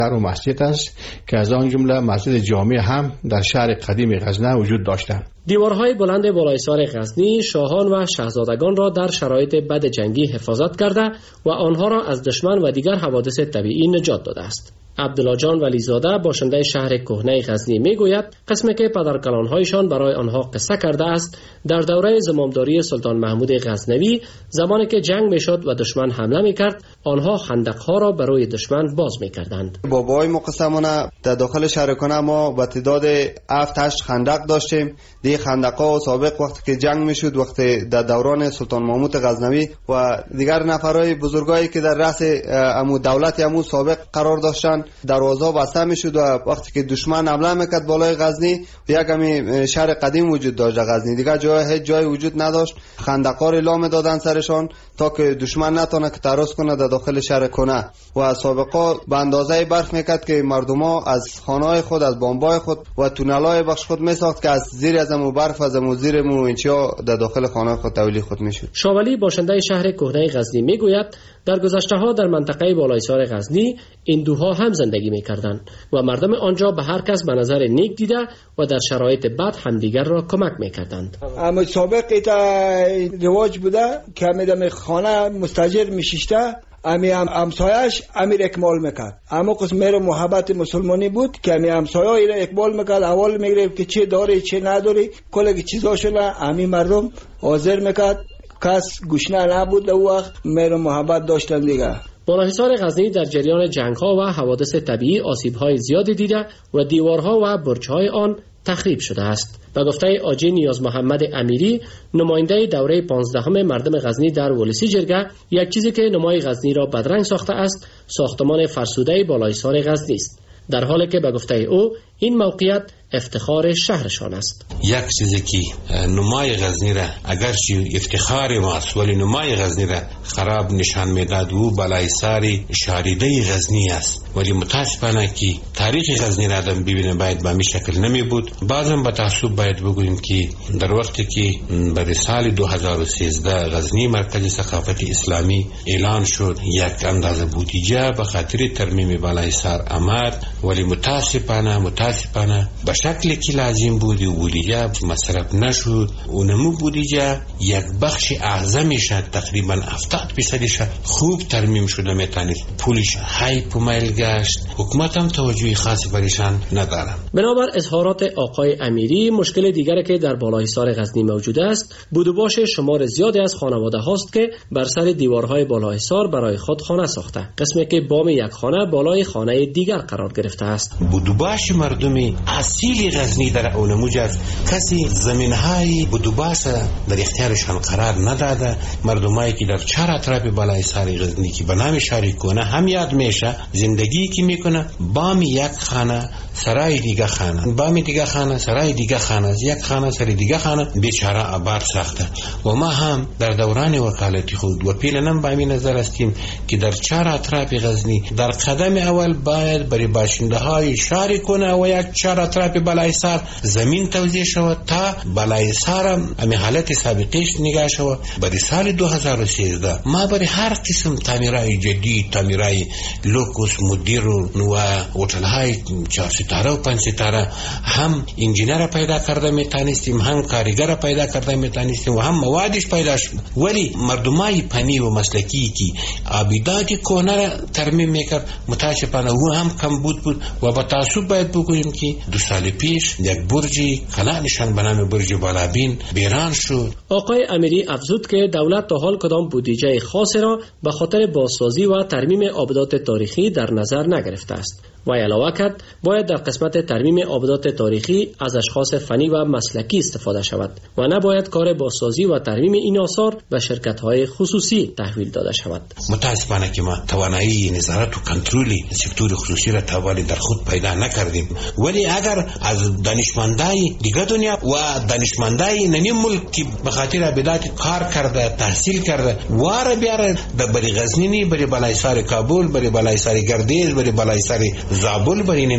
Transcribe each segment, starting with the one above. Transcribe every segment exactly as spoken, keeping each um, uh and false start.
در اون مسجد است که از آن جمله مسجد جامع هم در شهر قدیم غزنه وجود داشته. دیوارهای بلند بالایسار غزنی شاهان و شاهزادگان را در شرایط بد جنگی حفاظت کرده و آنها را از دشمن و دیگر حوادث طبیعی نجات داده است. عبدالله جان ولیزاده باشنده شهر کهنه غزنی میگوید قسمی که پدرکلان‌هایشان برای آنها قصه کرده است در دوره زمامداری سلطان محمود غزنوی زمانی که جنگ میشد و دشمن حمله میکرد آنها خندق‌ها را برای دشمن باز میکردند. بابای مقسمانه در داخل شهر کنه ما با تعداد هفت هشت خندق داشتیم. دی خندق‌ها سابق وقتی که جنگ میشد وقتی در دوران سلطان محمود غزنوی و دیگر نفرای بزرگایی که در رأس امو دولت امو سابق قرار داشتن دروازه بسته میشد و وقتی که دشمن حمله میکرد بالای غزنی یک همی شهر قدیم وجود داشت غزنی دیگه جای هیچ جای وجود نداشت. خندق‌ها را لا میدادن سرشان تا که دشمن نتونه که تراس کنه در داخل شهر کنه و سابقا به اندازه برف میکرد که مردما از خانه‌های خود از بامبای خود و تونل‌های بخش خود میساخت که از زیر از امو برف از امو زیر مو اینچا در داخل خانه خود تولید خود میشد. شاولی باشنده شهر کهنه غزنی میگوید در گذشته‌ها در منطقه بالایسار غزنی هندوها هم زندگی می‌کردند و مردم آنجا به هر کس به نظر نیک دیده و در شرایط بد همدیگر را کمک می‌کردند. اما سابق تا رواج بوده که میدم خانه مستاجر میشیشته امی هم امسایش امیر اکمال میکرد. اما قسم میره محبت مسلمانی بود که امی امسایه ایره اکمال میکرد. اول میگرفت که چه داری چه نداری کل چیزاشونه امی مردم حاضر میکرد. کس گوشنه نبود در وقت میره محبت داشتن دیگه. بالاحصار غزنی در جریان جنگ‌ها و حوادث طبیعی آسیب‌های زیادی دیده و دیوارها و برج‌های آن تخریب شده است. به گفته آجی نیاز محمد امیری نماینده دوره پانزدهم مردم غزنی در ولسی جرگه یک چیزی که نمای غزنی را بدرنگ ساخته است ساختمان فرسوده بالاحصار غزنی است در حالی که به گفته او این موقعیت افتخار شهرشان است. یک چیزی که نمای غزنی را اگرچه افتخار ماست ولی نمای غزنی را خراب نشان میداد و بالاحصار شاریده غزنی است ولی متاسفانه که تاریخ غزنی را آدم ببینه باید به این شکل نمی بود. بعضم به تعصب باید بگوییم که در وقتی که برای سال دو هزار و سیزده غزنی مرکز ثقافت اسلامی اعلان شد یک اندازه بودجه به خاطر ترمیم بالاحصار آمد ولی متاسفانه متاسفانه به شکلی که لازم بودی و بودجه مصرف نشد. اونمو بودجه یک بخش اعظمش تقریبا هفتاد درصدش خوب ترمیم شده میتونست پولش های پومیل گشت. حکومت هم توجه خاصی برشان ندارن. بنابر اظهارات آقای امیری مشکل دیگری که در بالاحصار غزنی موجود است بود و باش شمار زیادی از خانواده هاست که بر سر دیوارهای بالاحصار برای خود خانه ساخته قسمی که بام یک خانه بالای خانه دیگر قرار گرفته است. بود و باش مردمی اصیل غزنی در اونموج است. کسی زمینهای بود و باش در اختیارشان قرار نداده. مردمایی که در چهار اطراف بالاحصار غزنی که به نام شهر کنه هم یاد میشه زندگی که میکنه بام یک خانه سرای دیگه خانه بام دیگه خانه سرای دیگه خانه یک خانه سرای دیگه خانه بیچاره آباد ساخته و ما هم در دوران وکالتی خود و پیلنم با این نظر هستیم که در چهار اطراف غزنی در قدم اول باید برای باشنده های شهر کنه و یک چهار اطراف بالاحصار زمین توزیع شود تا بالاحصار هم حالت سابقش نگاه شود. برای سال دو هزار و سیزده ما برای هر قسم تعمیرهای جدید تعمیرهای لوکوس مدیر و هتل های چهار ستاره و پنج ستاره هم انجینر پیدا کرده میتونستیم هم کارگر پیدا کرده میتونستیم و هم موادش پیدا شد ولی مردمای فنی و مسلکی که آبیدات کهنه را ترمیم میکرد متاسفانه او هم کم بود بود و با تعصب باید بگوییم که دو سال پیش یک برجی کلانشان به نام برج بالابین بیران شد. آقای امیری افزود که دولت تا حال کدام بودجه خاصی را به خاطر بازسازی و ترمیم آبادات تاریخی در نظر نگرفته است. و علاوه کرد باید در قسمت ترمیم آبادات تاریخی از اشخاص فنی و مسلکی استفاده شود و نباید کار بازسازی و ترمیم این آثار به شرکت‌های خصوصی تحویل داده شود. متاسفانه که ما توانایی نظارت و کنترل سکتور خصوصی را توالی در خود پیدا نکردیم ولی اگر از دانشمندای دیگر دنیا و دانشمندای نمی ملک که به خاطر آبادات کار کرده تحصیل کرده واره بیاره بری غزنی بری بالاحصار کابل بری بالاحصار گردیز بری بالاحصار زابل برای نمی کلگی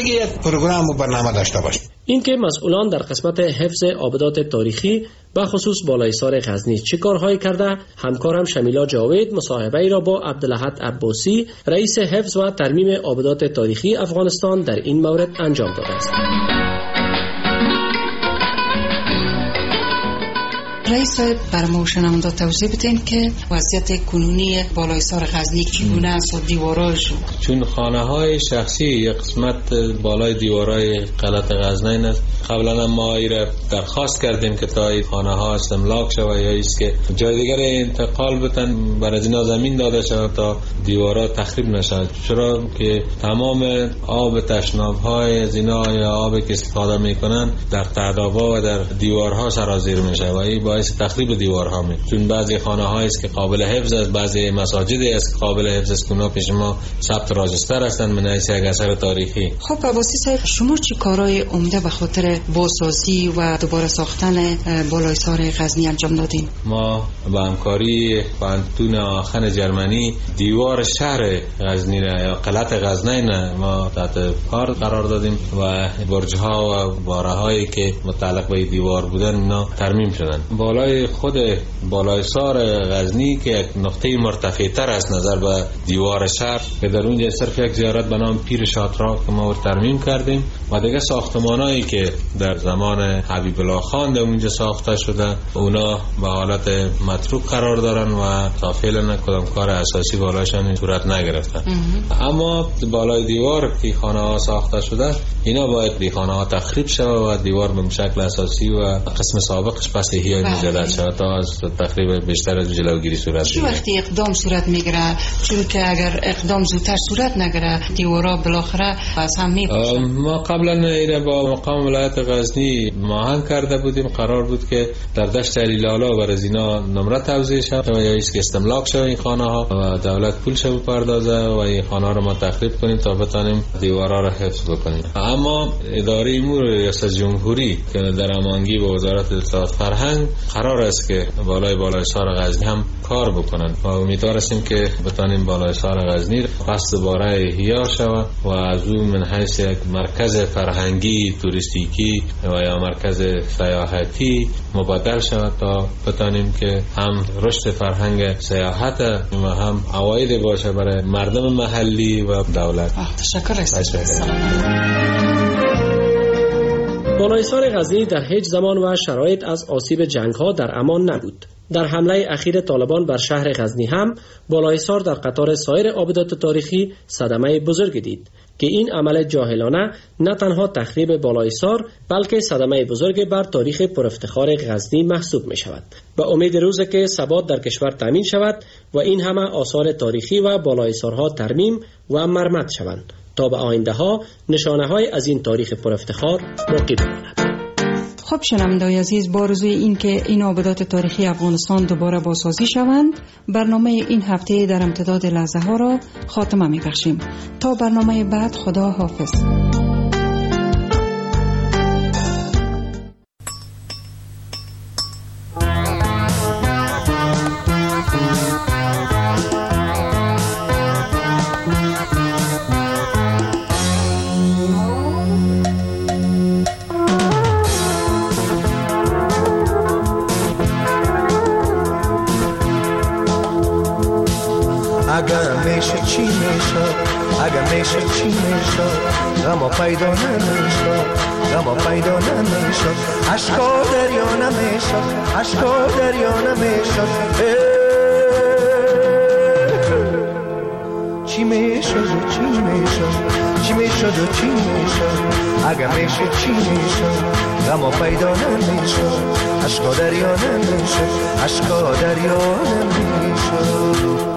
یک پروگرام و برنامه داشته باشیم. اینکه مسئولان در قسمت حفظ آبدات تاریخی به خصوص بالایسار غزنی چه کارهایی کرده، همکارم شمیلا جاوید مصاحبه ای را با عبدالأحد عباسی رئیس حفظ و ترمیم آبدات تاریخی افغانستان در این مورد انجام داده است. رئیس صاحب بر ما شنونده توضیح بدین که وضعیت کنونی بالایسار غزنی چگونه است و دیواراش؟ چون خانه های شخصی یک قسمت بالای دیوارای قلعه غزنین است. قبلا ما ایره درخواست کردیم که تا این خانه ها استملاک شود یا ایست که جای دیگر انتقال بتن بر از اینا زمین داده شود تا دیوارا تخریب نشود، چرا که تمام آب تشناب های از اینا یا آبی که استفاده میکنن در تهدابا و در دیوارها سرازیر میشه و این باعث تخریب دیوارها میشه. چون بعضی خانه هایی است که قابل حفظ است، بعضی مساجدی است که قابل حفظ است که اونا پیش ما ثبت راجستر هستند من حیث یک اثر تاریخی. خب عباسی صاحب، شما چه کارهای عمده به خاطر بازسازی و دوباره ساختن بالایسار غزنی انجام دادین؟ ما با همکاری پانتون آخن جرمنی دیوار شهر غزنی را یا قلعه غزنین ما تحت کار قرار دادیم و برج‌ها و باره‌هایی که متعلق به دیوار بودن اینا ترمیم شدن. بالای خود بالایسار غزنی که یک نقطه مرتفع‌تر است نظر به دیوار شهر که در اونجا صرف یک زیارت به نام پیر شاطرا که ما ترمیم کردیم و دیگه ساختمانایی که در زمان حبیب الله خان در اونجا ساخته شده اونا به حالت متروک قرار دارن و تا فعلا کدام کار اساسی بالایشان صورت نگرفته. اما بالای دیوار که خانه ها ساخته شده اینا باید دی خانه ها تخریب شود و دیوار به شکل اساسی و قسم سابقش پس احیای مجدد شود تا از تخریب بیشتر از جلوگیری صورت چه وقتی اقدام صورت میگیره؟ چون که اگر اقدام زودتر صورت نگیره دیوارا بالاخره از هم میپوشن. ما قبلا اینا با مقام ولایت غزنی ماهنگ کرده بودیم، قرار بود که در دشت علیلالا بر از اینا نمره توزیع شد و یا ایست که استملاک شد این خانه ها و دولت پول شد بپردازه و این خانه ها رو ما تخریب کنیم تا بتانیم دیوارا رو حفظ بکنیم. اما اداره امور ریاست جمهوری که در هماهنگی با وزارت اطلاعات فرهنگ قرار است که بالای بالایسار غزنی هم کار بکنن و امیدوار هستیم که بتانیم بالایسار غزنی پس دوباره احیا شود و از اون من حیث یک مرکز فرهنگی توریستیکی و یا مرکز سیاحتی مبادل شود تا بتانیم که هم رشد فرهنگ سیاحت و هم عوایدی باشه برای مردم محلی و دولت. تشکر است. بالایسار غزنی در هیچ زمان و شرایط از آسیب جنگ ها در امان نبود. در حمله اخیر طالبان بر شهر غزنی هم بالایسار در قطار سایر آبدات تاریخی صدمه بزرگ دید که این عمل جاهلانه نه تنها تخریب بالایسار بلکه صدمه بزرگ بر تاریخ پرافتخار غزنی محسوب می شود. به امید روزی که ثبات در کشور تامین شود و این همه آثار تاریخی و بالایسارها ترمیم و مرمت شوند تا به آینده ها نشانه های از این تاریخ پرافتخار باقی بماند. خب شنوندگان عزیز، با آرزوی این که این آبدات تاریخی افغانستان دوباره بازسازی شوند، برنامه این هفته در امتداد لحظه ها را خاتمه می بخشیم. تا برنامه بعد، خدا حافظ. اگر میشه چی میشه، اگر میشه چی میشه، غم پیدا نمیشه، غم پیدا نمیشه، عشقا دریا نمیشه، عشقا دریا نمیشه. چی میشه و چی میشه، چی میشه و چی میشه، اگر میشه چی میشه، غم پیدا نمیشه، عشقا دریا نمیشه، عشقا دریا نمیشه.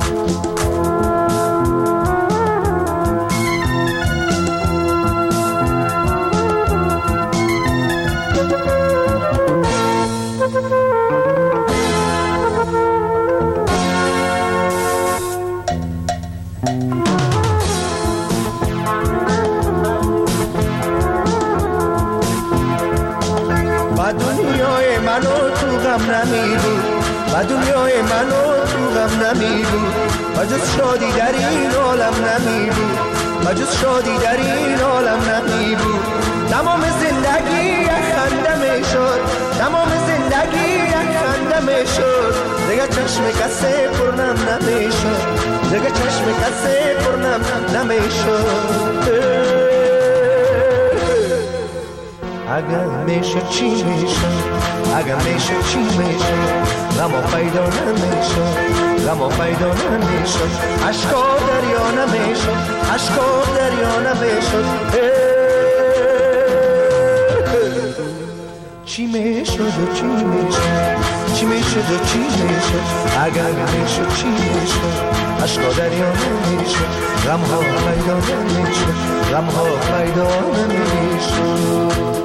و دنیای منو تو غم نمی بود و جز شادی در این عالم نمی بود و جز شادی در این عالم نمی بود. تمام زندگی یک خنده می شد، تمام زندگی یک خنده می شد. دیگه چشم کسی پرنم نمی شد، دیگه چشم کسی پرنم نمی شد. اگر میشد چی میشد، اگر میشد چی میشد، غم پیدا نمیشد، غم پیدا نمیشد. اشکا دریا نمیشد، اشکا دریا نمیشد. چی میشد و چی میشد، چی میشد و چی میشد. اگر میشد چی میشد، اشکا دریا نمیشد، غم ها پیدا نمیشد، غم ها پیدا نمیشد.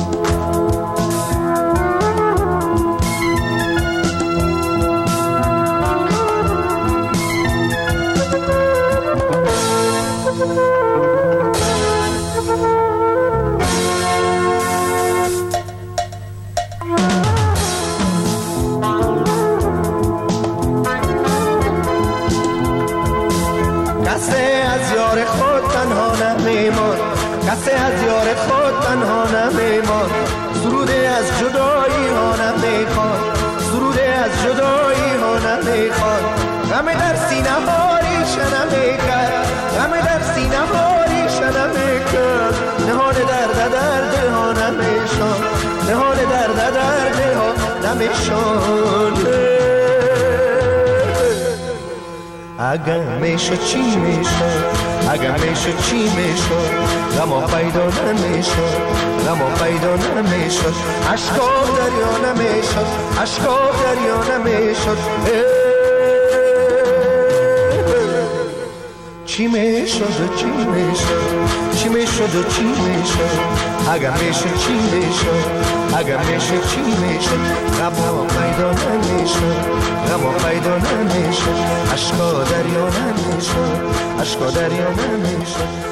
کسی از یار خود تنها نمیمان، سروده از جدایی ها نمیخواد، سروده از جدایی ها نمیخواد. غم در سینه ها ریشه نمیکرد، غم در سینه ها ریشه نمیکرد. نهان درد درد ها نمیشان، نهان درد درد ها نمیشان. اگر میشد چی میشد، اگر میشد چی میشد، غم پیدا نمیشد، غم پیدا نمیشد. اشکا دریا نمیشد، اشکا دریا نمیشد. چی میشد و چی میشد، چی میشد و چی میشد. اگر میشد چی میشد، اگر میشد چی میشد. غم پیدا نمیشد، غم پیدا نمیشد. اشکا دریا نمیشد، اشکا دریا نمیشد.